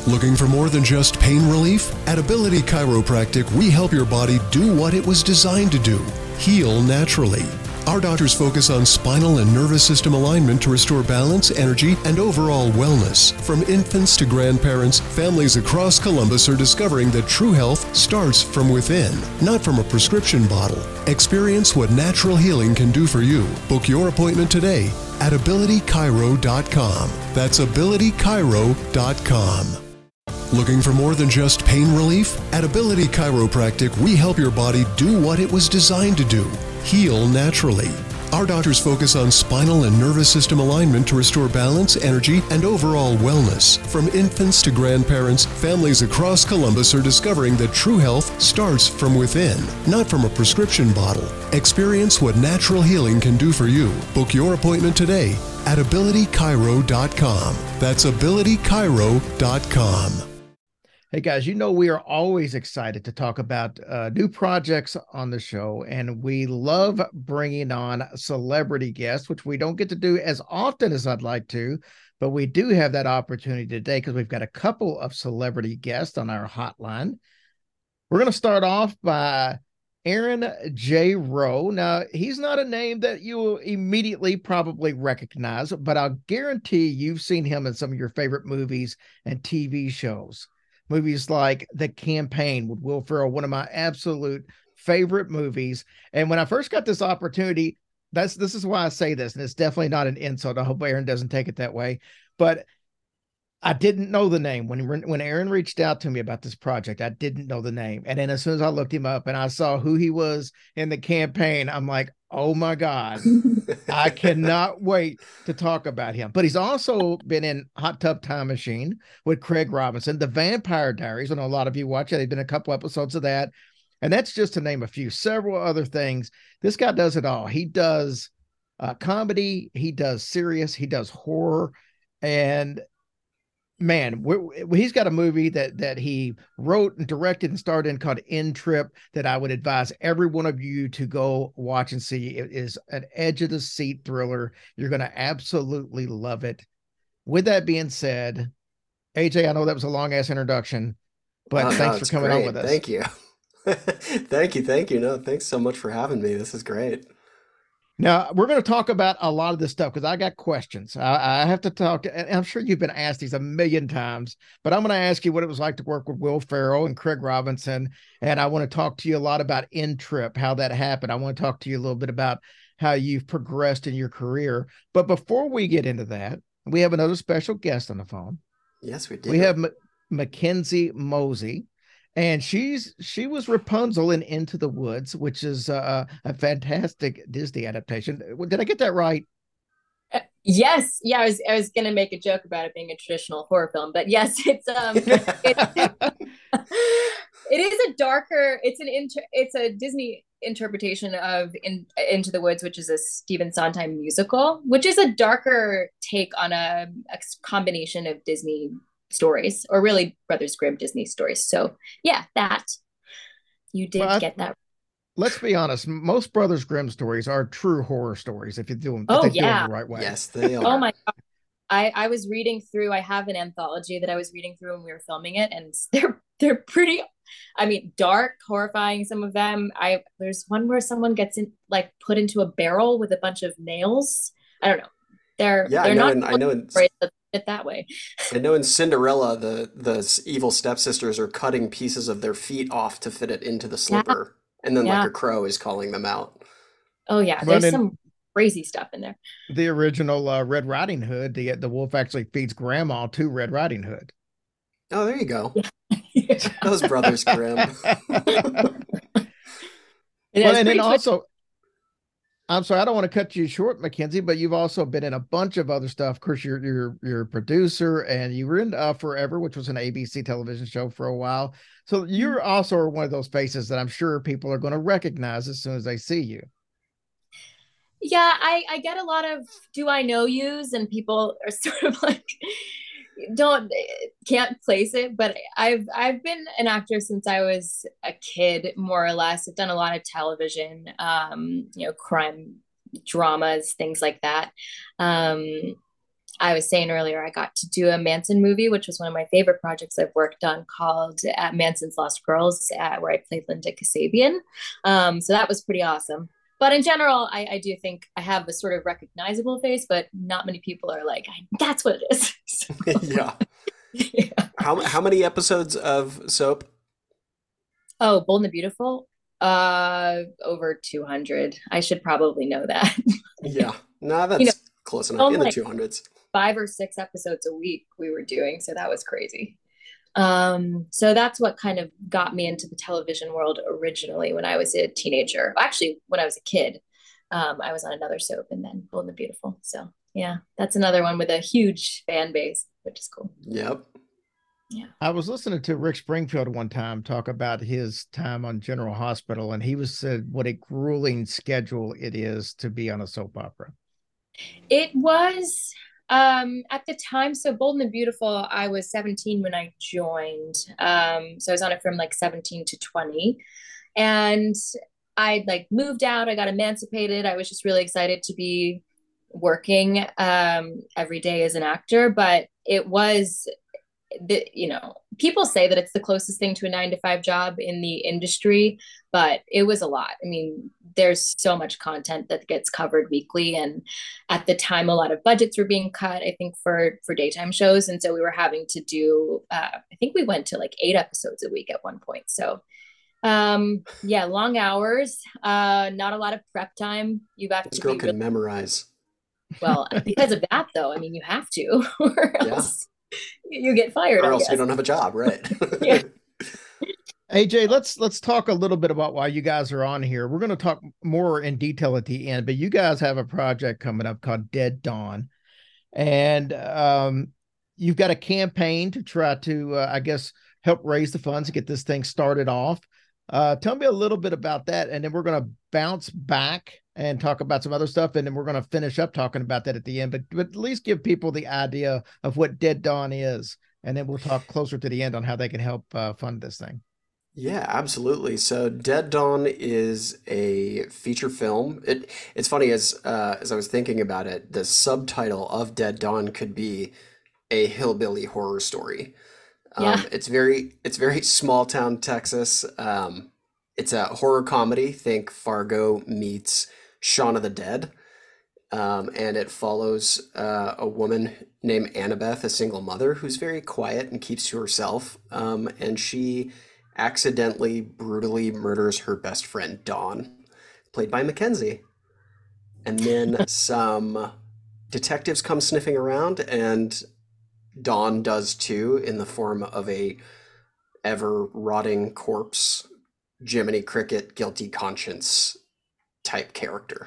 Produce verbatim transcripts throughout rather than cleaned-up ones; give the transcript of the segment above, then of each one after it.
Looking for more than just pain relief? At Ability Chiropractic, we help your body do what it was designed to do: heal naturally. Our doctors focus on spinal and nervous system alignment to restore balance, energy, and overall wellness. From infants to grandparents, families across Columbus are discovering that true health starts from within, not from a prescription bottle. Experience what natural healing can do for you. Book your appointment today at ability chiro dot com. That's ability chiro dot com. Looking for more than just pain relief? At Ability Chiropractic, we help your body do what it was designed to do: heal naturally. Our doctors focus on spinal and nervous system alignment to restore balance, energy, and overall wellness. From infants to grandparents, families across Columbus are discovering that true health starts from within, not from a prescription bottle. Experience what natural healing can do for you. Book your appointment today at ability chiro dot com. That's ability chiro dot com. Hey guys, you know we are always excited to talk about uh, new projects on the show, and we love bringing on celebrity guests, which we don't get to do as often as I'd like to, but we do have that opportunity today because we've got a couple of celebrity guests on our hotline. We're going to start off by Aaron J. Rowe. Now, he's not a name that you will immediately probably recognize, but I'll guarantee you've seen him in some of your favorite movies and T V shows. Movies like The Campaign with Will Ferrell, one of my absolute favorite movies. And when I first got this opportunity, that's this is why I say this, and it's definitely not an insult. I hope Aaron doesn't take it that way. But I didn't know the name. When, when Aaron reached out to me about this project, I didn't know the name. And then as soon as I looked him up and I saw who he was in The Campaign, I'm like, oh my God, I cannot wait to talk about him. But he's also been in Hot Tub Time Machine with Craig Robinson, The Vampire Diaries. I know a lot of you watch it. There's been a couple episodes of that. And that's just to name a few, several other things. This guy does it all. He does uh, comedy. He does serious. He does horror. And man, we're, he's got a movie that that he wrote and directed and starred in called End Trip that I would advise every one of you to go watch and see. It is an edge of the seat thriller. You're going to absolutely love it. With that being said, A J, I know that was a long ass introduction, but Oh, thanks no, for it's coming great. on with us. Thank you. Thank you. Thank you. No, thanks so much for having me. This is great. Now, we're going to talk about a lot of this stuff because I got questions. I, I have to talk, and I'm sure you've been asked these a million times, but I'm going to ask you what it was like to work with Will Ferrell and Craig Robinson. And I want to talk to you a lot about End Trip, how that happened. I want to talk to you a little bit about how you've progressed in your career. But before we get into that, we have another special guest on the phone. Yes, we do. We have M- Mackenzie Mosey. And she's she was Rapunzel in Into the Woods, which is uh, a fantastic Disney adaptation. Did I get that right? Uh, yes, yeah. I was I was gonna make a joke about it being a traditional horror film, but yes, it's um, it, it is a darker. It's an inter, it's a Disney interpretation of in, Into the Woods, which is a Stephen Sondheim musical, which is a darker take on a, a combination of Disney stories, or really Brothers Grimm Disney stories. So yeah, that you did well, get that. Let's be honest, most Brothers Grimm stories are true horror stories if you do them, oh, if they yeah. do them the right way. Yes, they are. Oh my God. I, I was reading through, I have an anthology that I was reading through when we were filming it, and they're they're pretty, I mean, dark, horrifying, some of them. I there's one where someone gets in like put into a barrel with a bunch of nails. I don't know. They're yeah, they're I know not in, I know in, it that way. I know in Cinderella, the the evil stepsisters are cutting pieces of their feet off to fit it into the slipper, yeah. and then yeah. like a crow is calling them out. Oh yeah, well, there's some crazy stuff in there. The original uh, Red Riding Hood, the the wolf actually feeds grandma to Red Riding Hood. Oh, there you go. Yeah. Those Brothers Grimm. Well, and then also, I'm sorry, I don't want to cut you short, Mackenzie, but you've also been in a bunch of other stuff. Of course, you're you're you're a producer, and you were in uh, Forever, which was an A B C television show for a while. So you're also one of those faces that I'm sure people are going to recognize as soon as they see you. Yeah, I, I get a lot of do I know yous, and people are sort of like don't can't place it, but I've I've been an actor since I was a kid, more or less. I've done a lot of television, um, you know, crime dramas, things like that. Um, I was saying earlier, I got to do a Manson movie, which was one of my favorite projects I've worked on, called uh, Manson's Lost Girls, uh, where I played Linda Kasabian. Um, so that was pretty awesome. But in general, I, I do think I have a sort of recognizable face, but not many people are like, that's what it is. So, yeah. yeah. How how many episodes of soap? Oh, Bold and the Beautiful? Uh, over two hundred. I should probably know that. yeah. No, that's you know, close enough. In the like two hundreds. Five or six episodes a week we were doing. So that was crazy. Um, so that's what kind of got me into the television world originally when I was a teenager. Actually, when I was a kid, um, I was on another soap and then Bold and the Beautiful. So yeah, that's another one with a huge fan base, which is cool. Yep. Yeah. I was listening to Rick Springfield one time talk about his time on General Hospital, and he was said what a grueling schedule it is to be on a soap opera. It was um, at the time. So Bold and the Beautiful, I was seventeen when I joined. Um, so I was on it from like seventeen to twenty, and I like moved out. I got emancipated. I was just really excited to be working um, every day as an actor, but it was. The, you know, people say that it's the closest thing to a nine to five job in the industry, but it was a lot. I mean, there's so much content that gets covered weekly. And at the time, a lot of budgets were being cut, I think, for, for daytime shows. And so we were having to do, uh, I think we went to like eight episodes a week at one point. So um, yeah, long hours, uh, not a lot of prep time. You got this to girl be can really- memorize. Well, because of that, though, I mean, you have to, or else. Yeah. You get fired, or else you don't have a job, right? yeah. A J, let's let's talk a little bit about why you guys are on here. We're going to talk more in detail at the end, but you guys have a project coming up called Dead Dawn, and um, you've got a campaign to try to, uh, I guess, help raise the funds to get this thing started off. Uh, tell me a little bit about that, and then we're going to bounce back and talk about some other stuff, and then we're going to finish up talking about that at the end, but, but at least give people the idea of what Dead Dawn is, and then we'll talk closer to the end on how they can help uh, fund this thing. Yeah, absolutely. So Dead Dawn is a feature film. It It's funny, as uh, as I was thinking about it, the subtitle of Dead Dawn could be a hillbilly horror story. Um, yeah. It's very, it's very small town Texas. Um, it's a horror comedy. Think Fargo meets Shaun of the Dead. Um, and it follows uh, a woman named Annabeth, a single mother who's very quiet and keeps to herself. Um, and she accidentally, brutally murders her best friend, Dawn, played by Mackenzie. And then some detectives come sniffing around, and Dawn does too, in the form of a ever-rotting corpse, Jiminy Cricket, guilty conscience type character.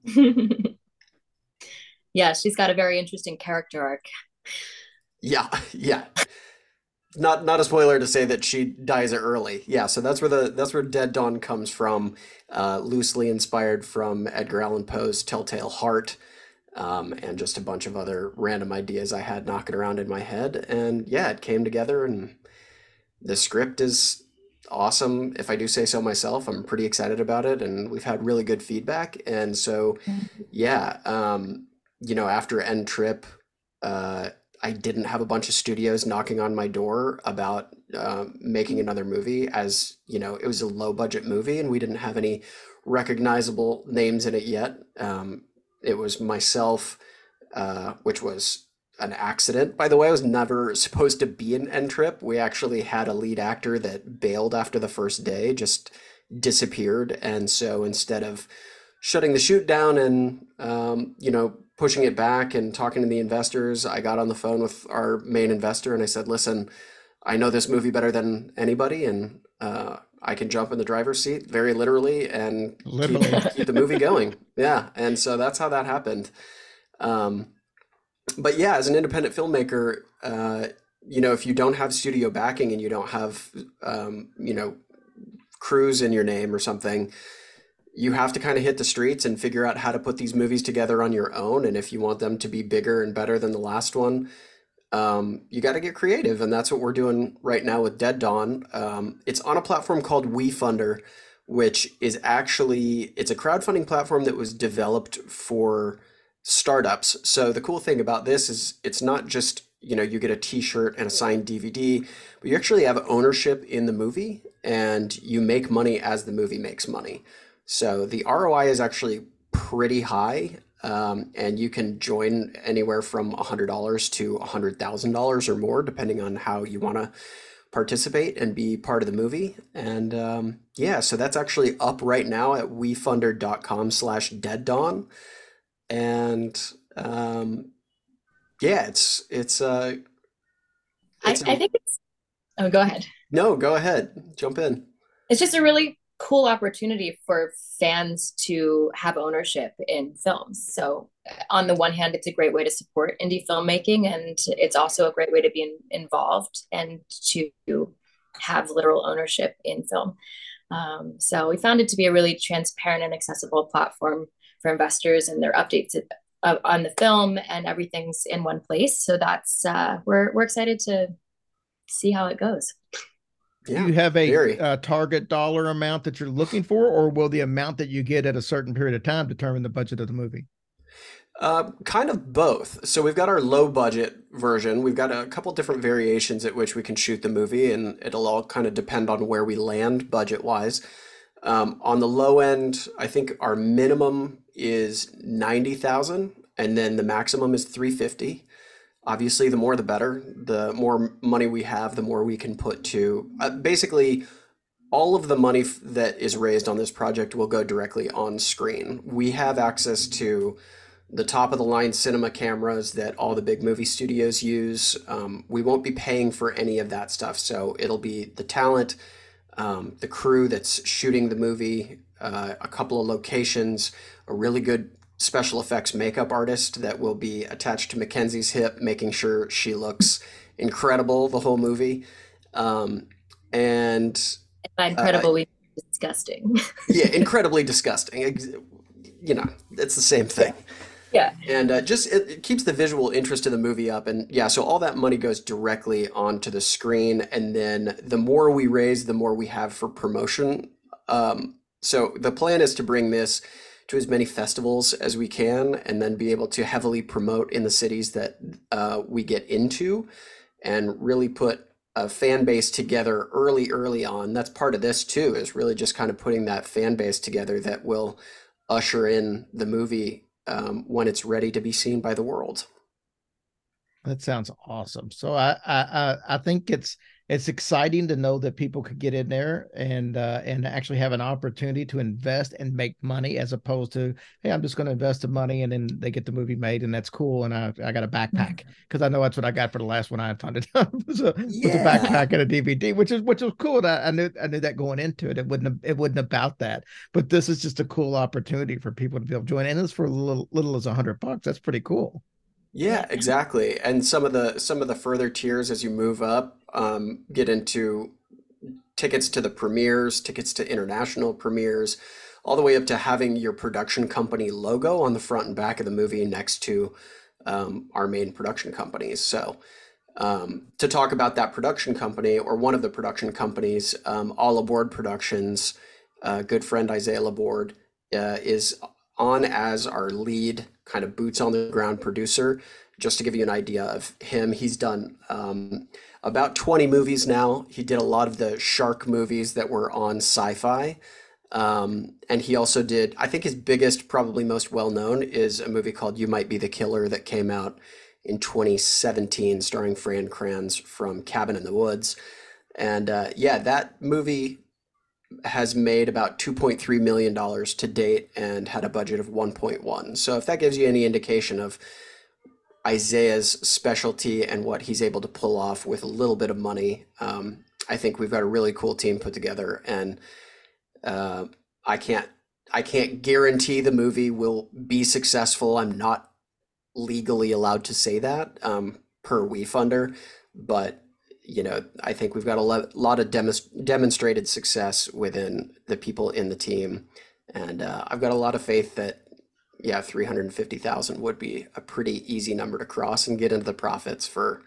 Yeah, she's got a very interesting character arc. Yeah, yeah. Not not a spoiler to say that she dies early. Yeah, so that's where the that's where Dead Dawn comes from, uh, loosely inspired from Edgar Allan Poe's Telltale Heart, um, and just a bunch of other random ideas I had knocking around in my head. And yeah, it came together, and the script is awesome. If I do say so myself, I'm pretty excited about it, and we've had really good feedback. And so, yeah, um, you know, after End Trip, uh, I didn't have a bunch of studios knocking on my door about uh, making another movie, as, you know, it was a low budget movie and we didn't have any recognizable names in it yet. Um, it was myself, uh, which was an accident, by the way. I was never supposed to be in End Trip. We actually had a lead actor that bailed after the first day, just disappeared. And so instead of shutting the shoot down and, um, you know, pushing it back and talking to the investors, I got on the phone with our main investor and I said, listen, I know this movie better than anybody, and uh, I can jump in the driver's seat, very literally, and literally. Keep, keep the movie going. Yeah, and so that's how that happened. Um, but yeah, as an independent filmmaker, uh, you know, if you don't have studio backing and you don't have, um, you know, crews in your name or something, you have to kind of hit the streets and figure out how to put these movies together on your own. And if you want them to be bigger and better than the last one, um, you got to get creative. And that's what we're doing right now with Dead Dawn. Um, it's on a platform called WeFunder, which is actually, it's a crowdfunding platform that was developed for startups. So the cool thing about this is it's not just, you know, you get a t-shirt and a signed D V D, but you actually have ownership in the movie and you make money as the movie makes money. So the R O I is actually pretty high. Um, and you can join anywhere from one hundred dollars to one hundred thousand dollars or more, depending on how you want to participate and be part of the movie. And um, yeah, so that's actually up right now at wefunder.com slash dead dawn. And um, yeah, it's, it's, uh, it's I, I think it's, oh, go ahead. No, go ahead. Jump in. It's just a really cool opportunity for fans to have ownership in films. So on the one hand, it's a great way to support indie filmmaking, and it's also a great way to be in, involved and to have literal ownership in film. Um, so we found it to be a really transparent and accessible platform for investors, and their updates uh, on the film and everything's in one place. So that's uh, we're we're excited to see how it goes. Yeah, do you have a, a target dollar amount that you're looking for, or will the amount that you get at a certain period of time determine the budget of the movie? Uh, kind of both. So we've got our low budget version. We've got a couple different variations at which we can shoot the movie, and it'll all kind of depend on where we land budget wise. Um, on the low end, I think our minimum is ninety thousand, and then the maximum is three fifty. Obviously, the more the better. The more money we have, the more we can put to uh, basically all of the money f- that is raised on this project will go directly on screen. We have access to the top of the line cinema cameras that all the big movie studios use. Um, we won't be paying for any of that stuff. So it'll be the talent, um, the crew that's shooting the movie, uh, a couple of locations, a really good special effects makeup artist that will be attached to Mackenzie's hip, making sure she looks incredible the whole movie. Um, and by incredible, uh, we disgusting. Yeah, incredibly disgusting. You know, it's the same thing. Yeah. And uh, just it, it keeps the visual interest of the movie up. And yeah, so all that money goes directly onto the screen. And then the more we raise, the more we have for promotion. Um, so the plan is to bring this to as many festivals as we can, and then be able to heavily promote in the cities that uh, we get into, and really put a fan base together early, early on. That's part of this too, is really just kind of putting that fan base together that will usher in the movie um, when it's ready to be seen by the world. That sounds awesome. So I I I think it's it's exciting to know that people could get in there and uh, and actually have an opportunity to invest and make money, as opposed to, hey, I'm just going to invest the money and then they get the movie made and that's cool. And I I got a backpack, because I know that's what I got for the last one I funded. was, a, yeah. was a backpack and a D V D, which is which was cool. And I, I knew I knew that going into it. It wouldn't have, it wasn't about that. But this is just a cool opportunity for people to be able to join. And it's for a little little as a hundred bucks. That's pretty cool. Yeah, exactly. And some of the some of the further tiers as you move up um, get into tickets to the premieres, tickets to international premieres, all the way up to having your production company logo on the front and back of the movie next to um, our main production companies. So um, to talk about that production company, or one of the production companies, um, All Aboard Productions, uh, good friend Isaiah Laborde uh, is on as our lead kind of boots on the ground producer. Just to give you an idea of him, he's done um, about twenty movies now. He did a lot of the shark movies that were on Sci-Fi. Um, and he also did, I think his biggest, probably most well-known, is a movie called You Might Be the Killer that came out in twenty seventeen, starring Fran Kranz from Cabin in the Woods. And uh, yeah, that movie has made about two point three million dollars to date and had a budget of one point one. So if that gives you any indication of Isaiah's specialty and what he's able to pull off with a little bit of money, um, I think we've got a really cool team put together. And uh, I can't I can't guarantee the movie will be successful. I'm not legally allowed to say that um, per WeFunder, but you know, I think we've got a lot of demonst- demonstrated success within the people in the team. And uh, I've got a lot of faith that, yeah, three hundred fifty thousand would be a pretty easy number to cross and get into the profits for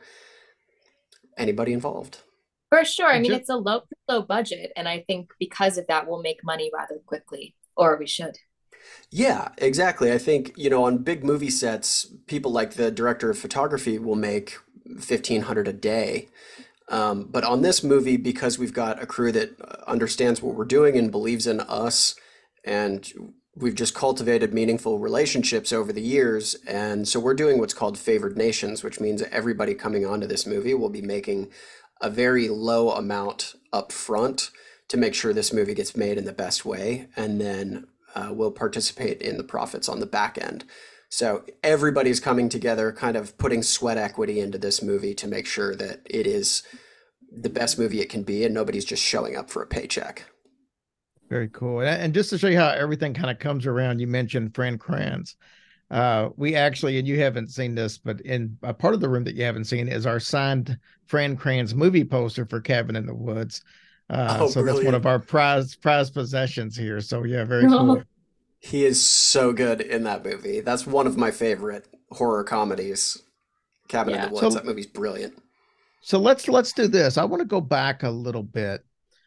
anybody involved. For sure. I mean, it's a low, low budget. And I think because of that, we'll make money rather quickly, or we should. Yeah, exactly. I think, you know, on big movie sets, people like the director of photography will make fifteen hundred a day. Um, but on this movie, because we've got a crew that uh, understands what we're doing and believes in us, and we've just cultivated meaningful relationships over the years. And so we're doing what's called favored nations, which means everybody coming onto this movie will be making a very low amount up front to make sure this movie gets made in the best way. And then uh, we'll participate in the profits on the back end. So everybody's coming together, kind of putting sweat equity into this movie to make sure that it is the best movie it can be, and nobody's just showing up for a paycheck. Very cool. And and just to show you how everything kind of comes around, you mentioned Fran Kranz. Uh, we actually, and you haven't seen this, but in a part of the room that you haven't seen is our signed Fran Kranz movie poster for Cabin in the Woods. Uh, Oh, so that's one brilliant. of our prized prized possessions here. So yeah, very cool. He is so good in that movie. That's one of my favorite horror comedies. Cabin in the Yeah. Woods. So That movie's brilliant. so let's let's do this. I want to go back a little bit.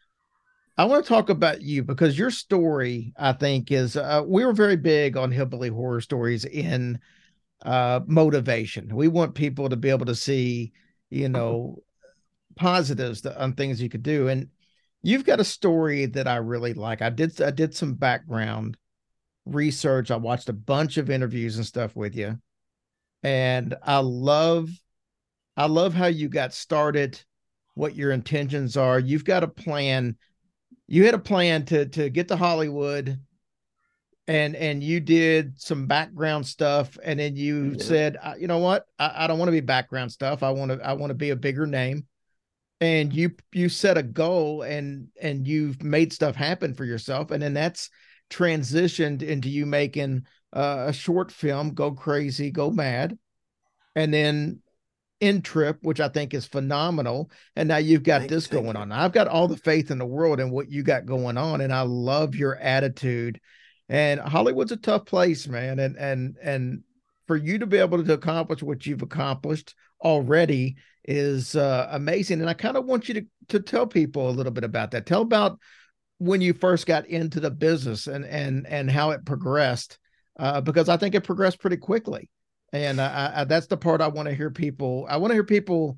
I want to talk about you because your story, I think, is uh, we were very big on hillbilly horror stories in uh, motivation. We want people to be able to see, you know, positives to, on things you could do. And you've got a story that I really like. I did I did some background research. I watched a bunch of interviews and stuff with you, and I love I love how you got started, what your intentions are. You've got a plan. You had a plan to to get to Hollywood, and and you did some background stuff, and then you Yeah. said, you know what, I, I don't want to be background stuff. I want to I want to be a bigger name. And you you set a goal, and and you've made stuff happen for yourself, and then that's transitioned into you making uh, a short film, Go Crazy, Go Mad, and then In Trip, which I think is phenomenal. And now you've got Thank you. this Thank going you. on. I've got all the faith in the world in what you got going on, and I love your attitude. And Hollywood's a tough place, man. And and and for you to be able to accomplish what you've accomplished already is uh, amazing. And I kind of want you to to tell people a little bit about that. Tell about when you first got into the business, and and and how it progressed, uh, because I think it progressed pretty quickly. And I, I, that's the part I want to hear people. I want to hear people.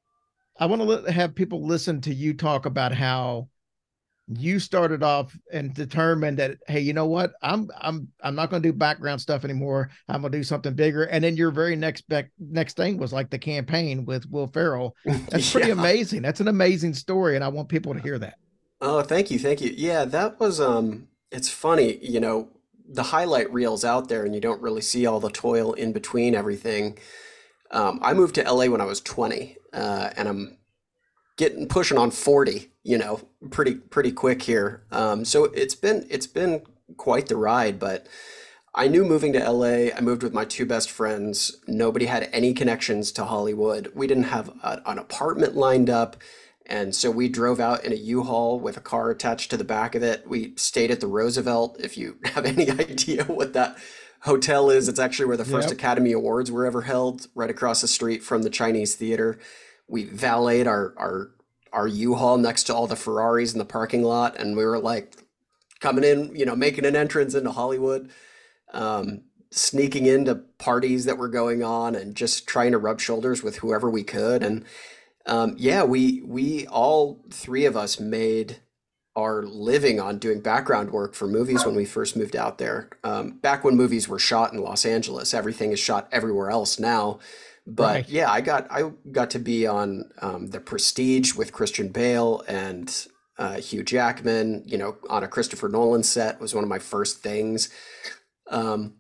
I want to have people listen to you talk about how you started off and determined that, hey, you know what, I'm I'm I'm not going to do background stuff anymore. I'm going to do something bigger. And then your very next bec- next thing was like the campaign with Will Ferrell. That's pretty Yeah. amazing. That's an amazing story, and I want people to hear that. Oh, thank you. Thank you. Yeah, that was um it's funny, you know, the highlight reels out there and you don't really see all the toil in between everything. Um, I moved to L A when I was twenty, uh, and I'm getting pushing on forty, you know, pretty pretty quick here. Um, so it's been it's been quite the ride, but I knew moving to L A, I moved with my two best friends. Nobody had any connections to Hollywood. We didn't have a, an apartment lined up. And so we drove out in a U-Haul with a car attached to the back of it. We stayed at the Roosevelt. If you have any idea what that hotel is, it's actually where the first Yep. Academy Awards were ever held, right across the street from the Chinese theater. We valeted our our our U-Haul next to all the Ferraris in the parking lot, and we were like coming in, you know, making an entrance into Hollywood, um, sneaking into parties that were going on, and just trying to rub shoulders with whoever we could. And um, yeah, we we all three of us made our living on doing background work for movies when we first moved out there. Um, back when movies were shot in Los Angeles, everything is shot everywhere else now. But Right. yeah, I got I got to be on um, The Prestige with Christian Bale and uh, Hugh Jackman. You know, on a Christopher Nolan set was one of my first things. Um,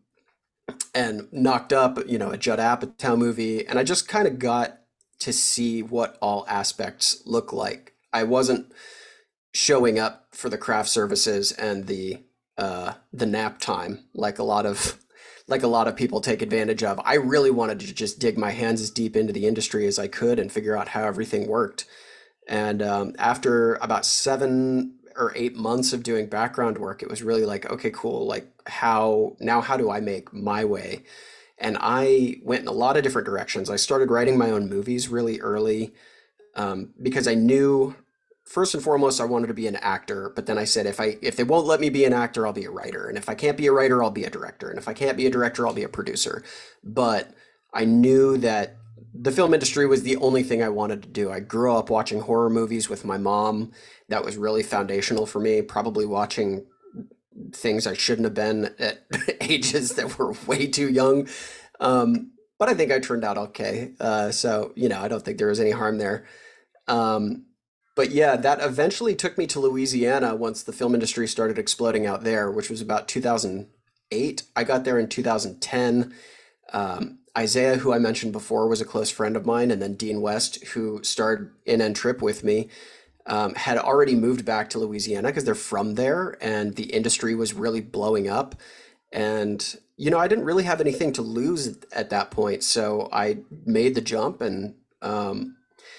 and Knocked Up, you know, a Judd Apatow movie, and I just kind of got to see what all aspects look like. I wasn't showing up for the craft services and the uh, the nap time like a lot of like a lot of people take advantage of. I really wanted to just dig my hands as deep into the industry as I could and figure out how everything worked. And um, after about seven or eight months of doing background work, it was really like, okay, cool. Like how now, how do I make my way? And I went in a lot of different directions. I started writing my own movies really early um, because I knew first and foremost, I wanted to be an actor, but then I said, if I if they won't let me be an actor, I'll be a writer. And if I can't be a writer, I'll be a director. And if I can't be a director, I'll be a producer. But I knew that the film industry was the only thing I wanted to do. I grew up watching horror movies with my mom. That was really foundational for me, probably watching things I shouldn't have been at ages that were way too young. Um, but I think I turned out okay. Uh, so, you know, I don't think there was any harm there. Um, but yeah, that eventually took me to Louisiana once the film industry started exploding out there, which was about two thousand eight. I got there in two thousand ten. Um, Isaiah, who I mentioned before, was a close friend of mine, and then Dean West, who starred in N Trip with me, um, had already moved back to Louisiana because they're from there, and the industry was really blowing up. And, you know, I didn't really have anything to lose at, at that point, so I made the jump. And um,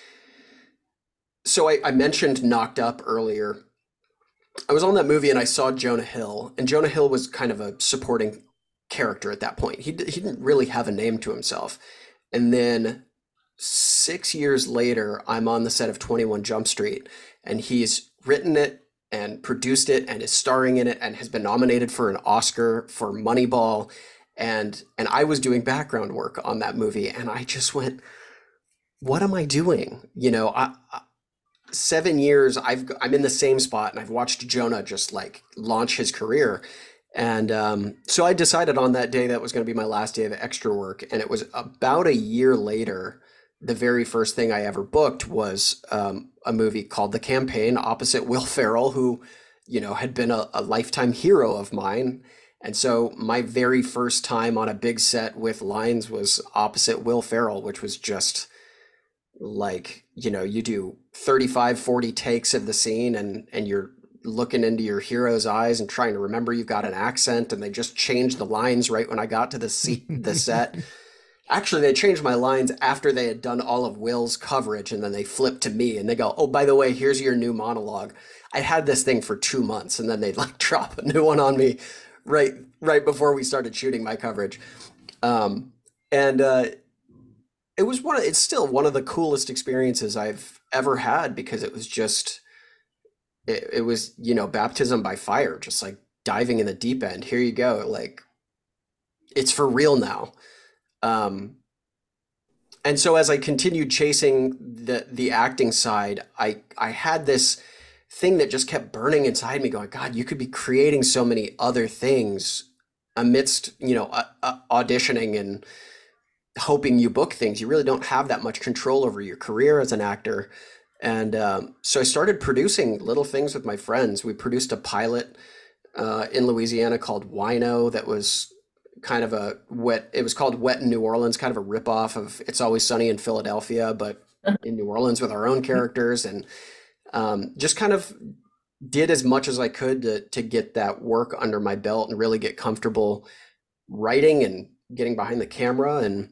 so I, I mentioned Knocked Up earlier. I was on that movie and I saw Jonah Hill, and Jonah Hill was kind of a supporting character at that point. He, he didn't really have a name to himself. And then six years later, I'm on the set of twenty-one Jump Street, and he's written it and produced it and is starring in it and has been nominated for an Oscar for Moneyball. And and I was doing background work on that movie, and I just went, what am I doing? You know, I, I, seven years, I've I'm in the same spot, and I've watched Jonah just like launch his career. And um, so I decided on that day that was going to be my last day of extra work. And it was about a year later, the very first thing I ever booked was um, a movie called The Campaign, opposite Will Ferrell, who, you know, had been a, a lifetime hero of mine. And so my very first time on a big set with lines was opposite Will Ferrell, which was just like, you know, you do thirty-five, forty takes of the scene, and and you're looking into your hero's eyes and trying to remember you've got an accent, and they just changed the lines right when I got to the seat, the set. Actually, they changed my lines after they had done all of Will's coverage, and then they flipped to me and they go, oh, by the way, here's your new monologue. I had this thing for two months and then they'd like drop a new one on me right right before we started shooting my coverage. Um, and uh, it was one of, it's still one of the coolest experiences I've ever had, because it was just, It, it was, you know, baptism by fire, just like diving in the deep end. Here you go. Like, it's for real now. Um, and so as I continued chasing the, the acting side, I, I had this thing that just kept burning inside me going, God, you could be creating so many other things amidst, you know, uh, uh, auditioning and hoping you book things. You really don't have that much control over your career as an actor. And um, so I started producing little things with my friends. We produced a pilot uh, in Louisiana called Wino that was kind of a wet, it was called Wet in New Orleans, kind of a ripoff of It's Always Sunny in Philadelphia, but in New Orleans with our own characters. And um, just kind of did as much as I could to, to get that work under my belt and really get comfortable writing and getting behind the camera. And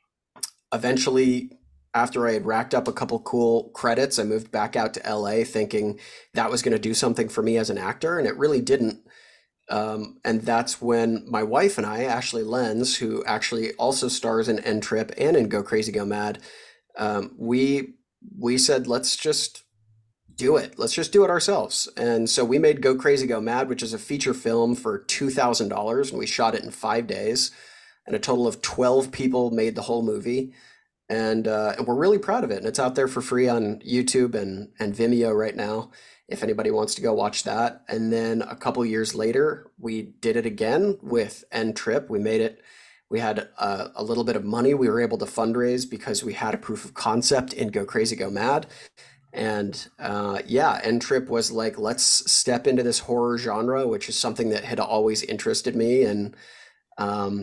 eventually, after I had racked up a couple cool credits, I moved back out to L A thinking that was going to do something for me as an actor, and it really didn't. Um, and that's when my wife and I, Ashley Lenz, who actually also stars in N Trip and in Go Crazy Go Mad, um, we we said, let's just do it. Let's just do it ourselves. And so we made Go Crazy Go Mad, which is a feature film for two thousand dollars, and we shot it in five days. And a total of twelve people made the whole movie. And, uh, and we're really proud of it. And it's out there for free on YouTube and, and Vimeo right now, if anybody wants to go watch that. And then a couple years later, we did it again with N Trip. We made it, we had a, a little bit of money we were able to fundraise because we had a proof of concept in Go Crazy Go Mad. And uh, yeah, N Trip was like, let's step into this horror genre, which is something that had always interested me. And um,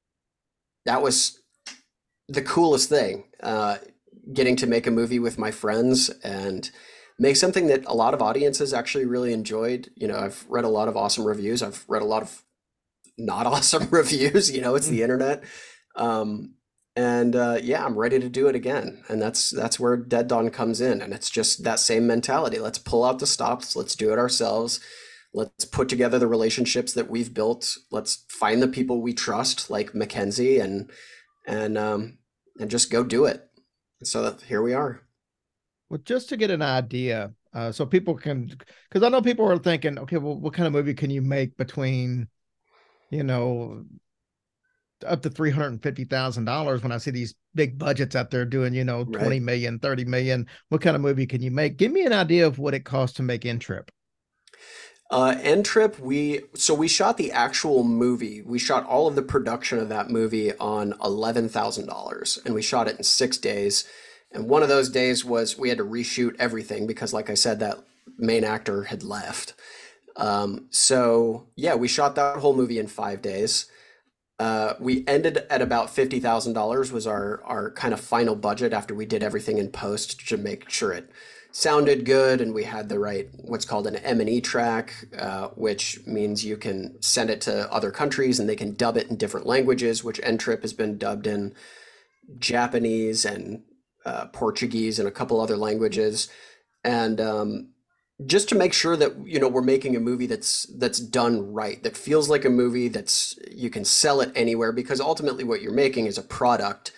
that was the coolest thing, uh, getting to make a movie with my friends and make something that a lot of audiences actually really enjoyed. You know, I've read a lot of awesome reviews. I've read a lot of not awesome reviews, you know, it's the internet. Um, and uh, yeah, I'm ready to do it again. And that's, that's where Dead Dawn comes in. And it's just that same mentality. Let's pull out the stops. Let's do it ourselves. Let's put together the relationships that we've built. Let's find the people we trust, like Mackenzie, and and um, and just go do it. So here we are. Well, just to get an idea Uh, so people can, because I know people are thinking, okay, well, what kind of movie can you make between, you know, up to three hundred fifty thousand dollars when I see these big budgets out there doing, you know, Right. twenty million, thirty million. What kind of movie can you make? Give me an idea of what it costs to make N Trip. Uh, N Trip, we so we shot the actual movie. We shot all of the production of that movie on eleven thousand dollars, and we shot it in six days. And one of those days was we had to reshoot everything because, like I said, that main actor had left. Um, so yeah, we shot that whole movie in five days. Uh, we ended at about fifty thousand dollars was our our kind of final budget after we did everything in post to make sure it sounded good and we had the right what's called an M and E track, uh, which means you can send it to other countries and they can dub it in different languages, which N Trip has been dubbed in Japanese and uh, Portuguese and a couple other languages. And um, just to make sure that you know we're making a movie that's that's done right, that feels like a movie that's you can sell it anywhere, because ultimately what you're making is a product,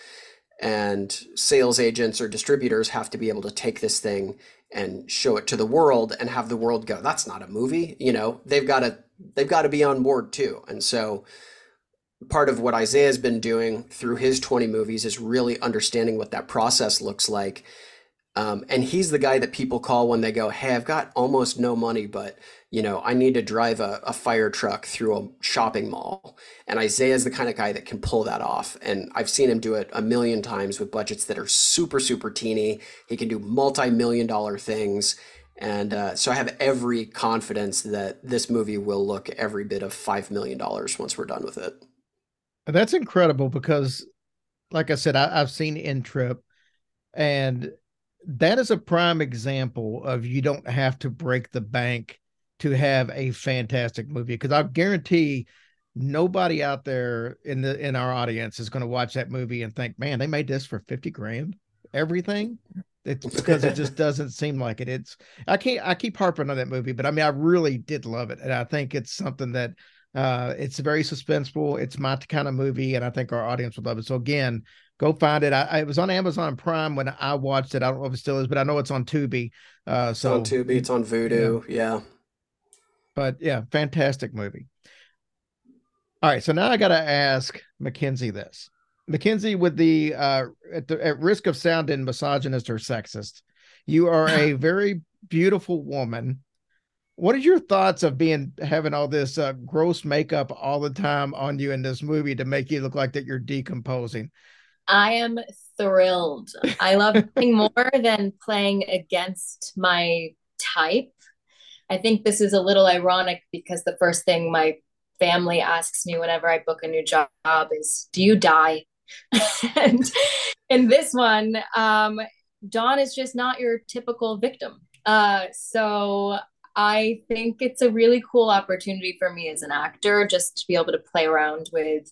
and sales agents or distributors have to be able to take this thing and show it to the world and have the world go, that's not a movie. You know, they've got to they've got to be on board too. And so part of what Isaiah's been doing through his twenty movies is really understanding what that process looks like. Um, and he's the guy that people call when they go, hey, I've got almost no money, but you know, I need to drive a, a fire truck through a shopping mall. And Isaiah's the kind of guy that can pull that off. And I've seen him do it a million times with budgets that are super, super teeny. He can do multi-million dollar things. And uh, so I have every confidence that this movie will look every bit of five million dollars once we're done with it. That's incredible because, like I said, I, I've seen N Trip, and that is a prime example of you don't have to break the bank to have a fantastic movie. Because I guarantee nobody out there in the in our audience is going to watch that movie and think, man, they made this for fifty grand, everything. It's because it just doesn't seem like it. It's I can't I keep harping on that movie, but I mean, I really did love it. And I think it's something that uh, it's very suspenseful. It's my kind of movie, and I think our audience would love it. So again, go find it. I, I it was on Amazon Prime when I watched it. I don't know if it still is, but I know it's on Tubi. Uh, so it's on Tubi, it's on Vudu, yeah. yeah. But yeah, fantastic movie. All right, so now I got to ask Mackenzie this. Mackenzie, with the uh, at the at risk of sounding misogynist or sexist, you are a very beautiful woman. What are your thoughts of being having all this uh, gross makeup all the time on you in this movie to make you look like that you're decomposing? I am thrilled. I love nothing more than playing against my type. I think this is a little ironic because the first thing my family asks me whenever I book a new job is, do you die? And in this one, um, Dawn is just not your typical victim. Uh, so I think it's a really cool opportunity for me as an actor just to be able to play around with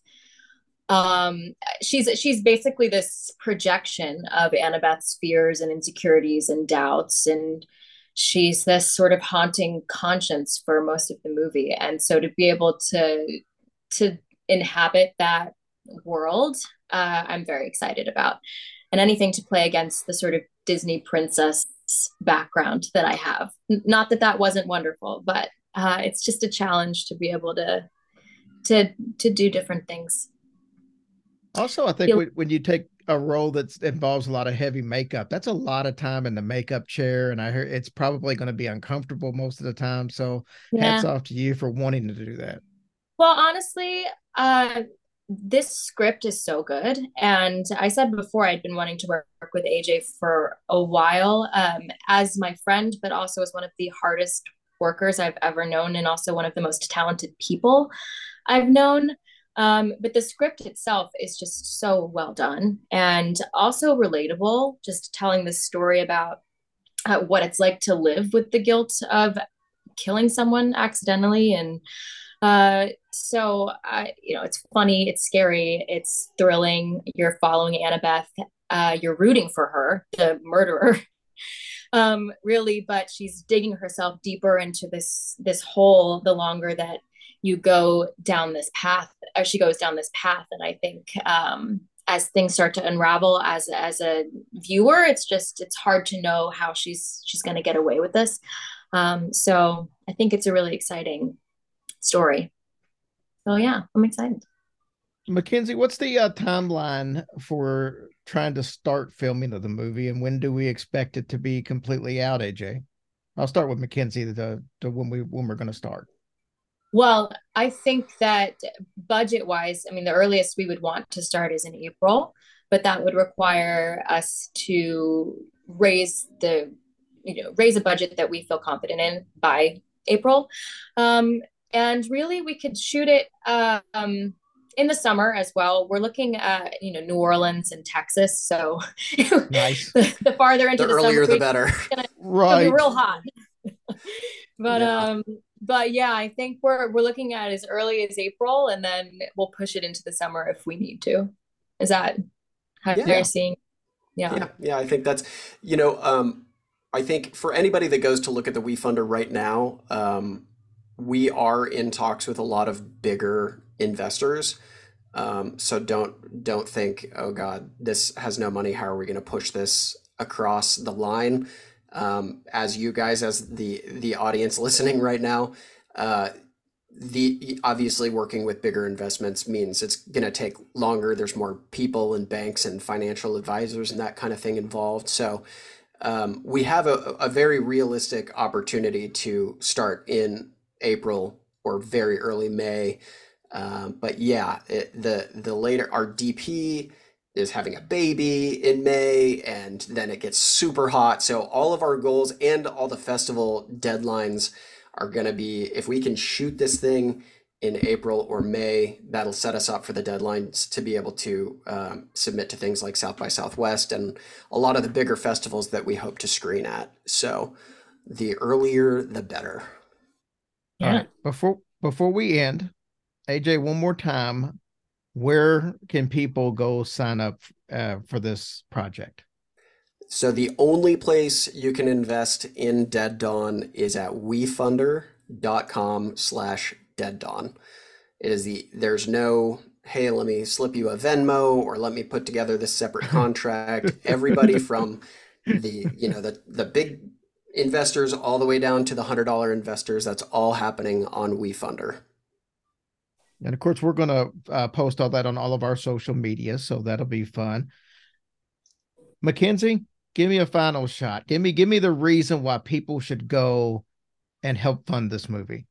um she's she's basically this projection of Annabeth's fears and insecurities and doubts, and she's this sort of haunting conscience for most of the movie. And so to be able to to inhabit that world, uh, I'm very excited about. And anything to play against the sort of Disney princess background that I have. Not that that wasn't wonderful, but uh, it's just a challenge to be able to to to do different things. Also, I think when, when you take a role that involves a lot of heavy makeup, that's a lot of time in the makeup chair. And I heard it's probably going to be uncomfortable most of the time. So yeah. Hats off to you for wanting to do that. Well, honestly, uh, this script is so good. And I said before, I'd been wanting to work with A J for a while, um, as my friend, but also as one of the hardest workers I've ever known, and also one of the most talented people I've known. Um, but the script itself is just so well done and also relatable, just telling the story about uh, what it's like to live with the guilt of killing someone accidentally. And uh, so, uh, you know, it's funny, it's scary, it's thrilling. You're following Annabeth, uh, you're rooting for her, the murderer, um, really, but she's digging herself deeper into this, this hole the longer that you go down this path, or she goes down this path. And I think, um, as things start to unravel as as a viewer, it's just it's hard to know how she's she's going to get away with this. Um, so I think it's a really exciting story. So yeah, I'm excited. Mackenzie, what's the uh, timeline for trying to start filming of the movie, and when do we expect it to be completely out, A J? I'll start with Mackenzie to, to when we when we're going to start. Well, I think that budget wise, I mean, the earliest we would want to start is in April, but that would require us to raise the, you know, raise a budget that we feel confident in by April. Um, and really, we could shoot it um, in the summer as well. We're looking at, you know, New Orleans and Texas. So nice. the, the farther into the, the earlier, summer, the better. Gonna, right. It'll be real hot. but yeah. um but yeah, I think we're we're looking at as early as April, and then we'll push it into the summer if we need to. Is that how yeah. you're seeing? Yeah. yeah yeah I think that's, you know, um I think for anybody that goes to look at the WeFunder right now, um we are in talks with a lot of bigger investors. Um so don't don't think, oh God, this has no money, how are we going to push this across the line? Um, as you guys, as the the audience listening right now, uh, the obviously working with bigger investments means it's going to take longer. There's more people and banks and financial advisors and that kind of thing involved. So um, we have a, a very realistic opportunity to start in April or very early May. Um, but yeah, it, the the later our D P is having a baby in May, and then it gets super hot. So all of our goals and all the festival deadlines are going to be, if we can shoot this thing in April or May, that'll set us up for the deadlines to be able to um, submit to things like South by Southwest and a lot of the bigger festivals that we hope to screen at. So the earlier, the better. Yeah. All right. Before, before we end, A J, one more time, where can people go sign up uh, for this project? So the only place you can invest in Dead Dawn is at wefunder.com slash Dead Dawn. It is the, there's no, hey, let me slip you a Venmo or let me put together this separate contract. Everybody from the, you know, the, the big investors all the way down to the one hundred dollar investors, that's all happening on WeFunder. And of course, we're going to uh, post all that on all of our social media, so that'll be fun. Mackenzie, give me a final shot. Give me, give me the reason why people should go and help fund this movie.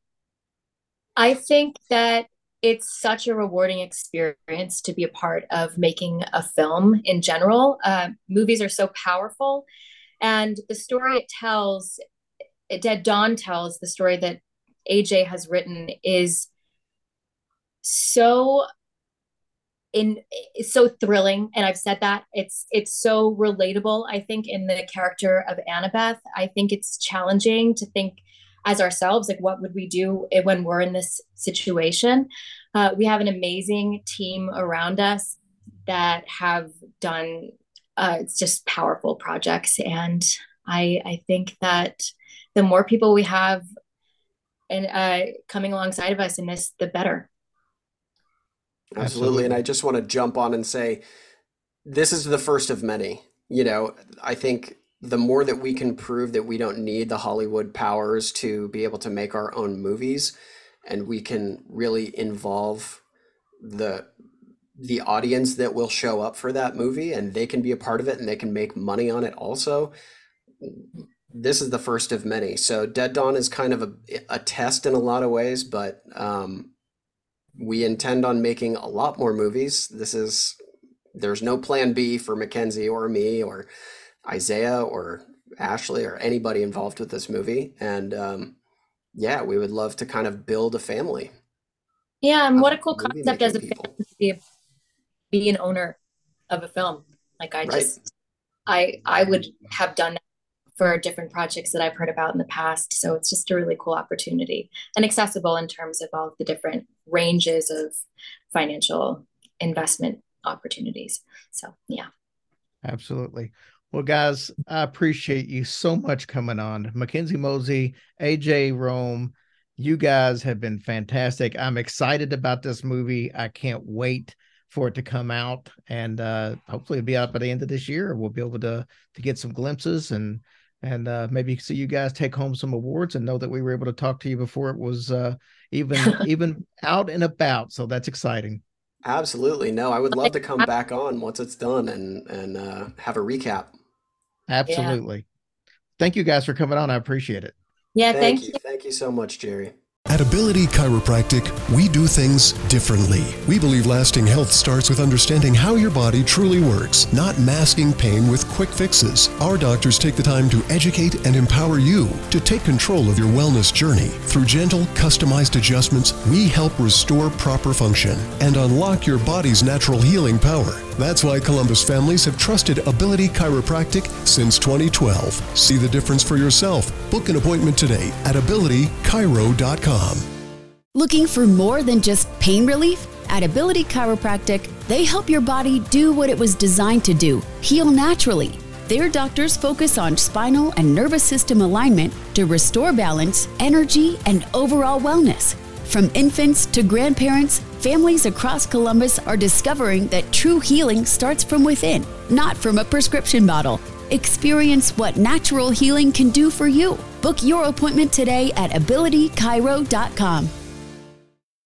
I think that it's such a rewarding experience to be a part of making a film in general. Uh, movies are so powerful, and the story it tells, Dead Dawn tells, the story that A J has written is so in it's so thrilling, and I've said that it's it's so relatable. I think in the character of Annabeth, I think it's challenging to think as ourselves, like what would we do when we're in this situation. Uh, we have an amazing team around us that have done uh, it's just powerful projects, and I I think that the more people we have and uh, coming alongside of us in this, the better. Absolutely. Absolutely. And I just want to jump on and say, this is the first of many. You know, I think the more that we can prove that we don't need the Hollywood powers to be able to make our own movies, and we can really involve the the audience that will show up for that movie, and they can be a part of it and they can make money on it also. This is the first of many. So Dead Dawn is kind of a, a test in a lot of ways, but um, we intend on making a lot more movies. This is, there's no plan B for Mackenzie or me or Isaiah or Ashley or anybody involved with this movie. And um, yeah, we would love to kind of build a family. Yeah, and what a cool concept as a fan to be, be an owner of a film. Like I just, right. I I would have done that for different projects that I've heard about in the past. So it's just a really cool opportunity and accessible in terms of all of the different ranges of financial investment opportunities. So yeah. Absolutely. Well, guys, I appreciate you so much coming on. Mackenzie Mosey, A J Rome, you guys have been fantastic. I'm excited about this movie. I can't wait for it to come out, and uh, hopefully it'll be out by the end of this year. We'll be able to to get some glimpses and and uh, maybe see you guys take home some awards and know that we were able to talk to you before it was uh, even even out and about. So that's exciting. Absolutely. No, I would love to come back on once it's done and and uh, have a recap. Absolutely. Yeah. Thank you guys for coming on. I appreciate it. Yeah, thank, thank you. you. Thank you so much, Jerry. At Ability Chiropractic, we do things differently. We believe lasting health starts with understanding how your body truly works, not masking pain with quick fixes. Our doctors take the time to educate and empower you to take control of your wellness journey. Through gentle, customized adjustments, we help restore proper function and unlock your body's natural healing power. That's why Columbus families have trusted Ability Chiropractic since twenty twelve. See the difference for yourself. Book an appointment today at ability chiro dot com. Looking for more than just pain relief? At Ability Chiropractic, they help your body do what it was designed to do, heal naturally. Their doctors focus on spinal and nervous system alignment to restore balance, energy, and overall wellness. From infants to grandparents, families across Columbus are discovering that true healing starts from within, not from a prescription bottle. Experience what natural healing can do for you. Book your appointment today at ability chiro dot com.